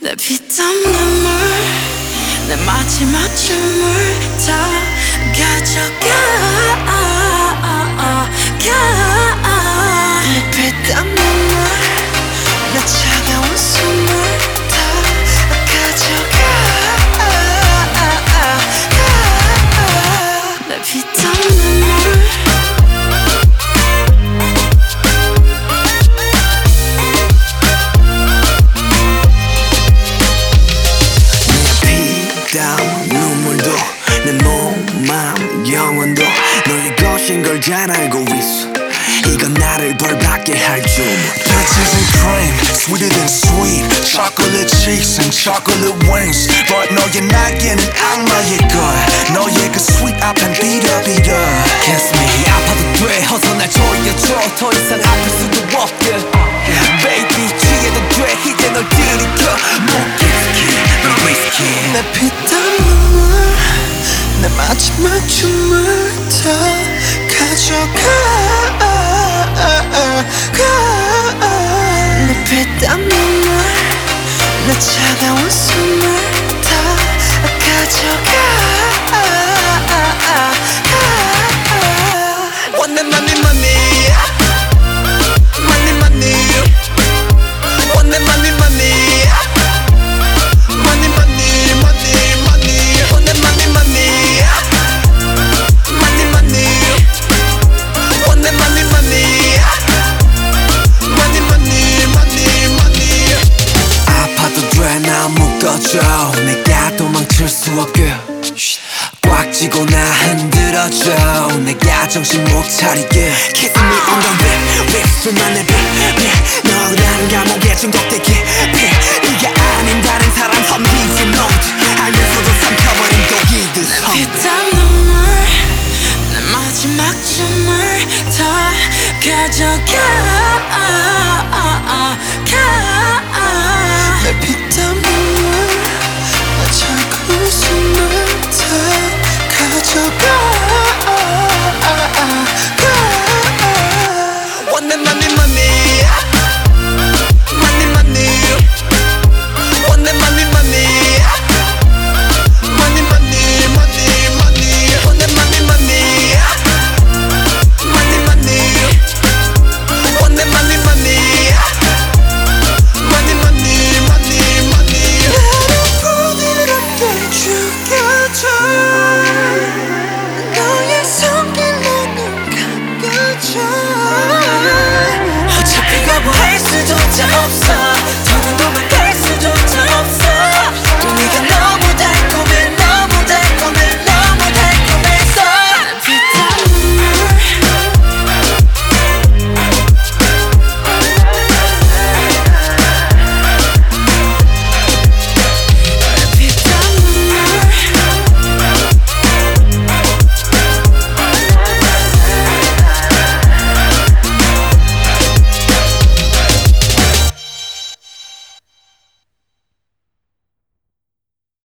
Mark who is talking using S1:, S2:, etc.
S1: 내 피땀 눈물 내 마지막 춤을 다 가져가 내 피땀 눈물 내 차가운 숨을 다 가져가 내 피땀 눈물
S2: 눈물도 내 몸, 마음, 영혼도 너의 것인 걸 잘 알고 있어. 이건 나를 벌받게 할 주문.
S3: Peaches and cream, sweeter than sweet. Chocolate cheeks and chocolate wings. But 너의 날개는 악마의 거야. 너의 그 sweet 앞엔 비려.
S2: Kiss me 아파도 돼 어서 날 조여줘 더 이상 아플 수도 없게 Baby 취해도 돼 이제 널 들이켜 목기스키 널 위스키
S1: 내 피땀 눈물 내 마지막 춤을 다 가져가 내 피땀 눈물 내 차가운 숨을 다 가져가 Want that money Want that money Want that money
S2: 아파도 돼 나 묶어줘 내가 도망칠 수 없게 꽉 쥐고 나 흔들어줘 내가 정신 못 차리게 Kiss me on the lip 술만 내 너라는 감옥에 중독되게 네가 아닌 다른 사람 섬기지 못 알면서도 삼켜버린 독이듯
S1: 피땀 눈물 내 마지막 춤을 다 가져가 내 피땀 눈물 내 차가운 숨을 다 가져가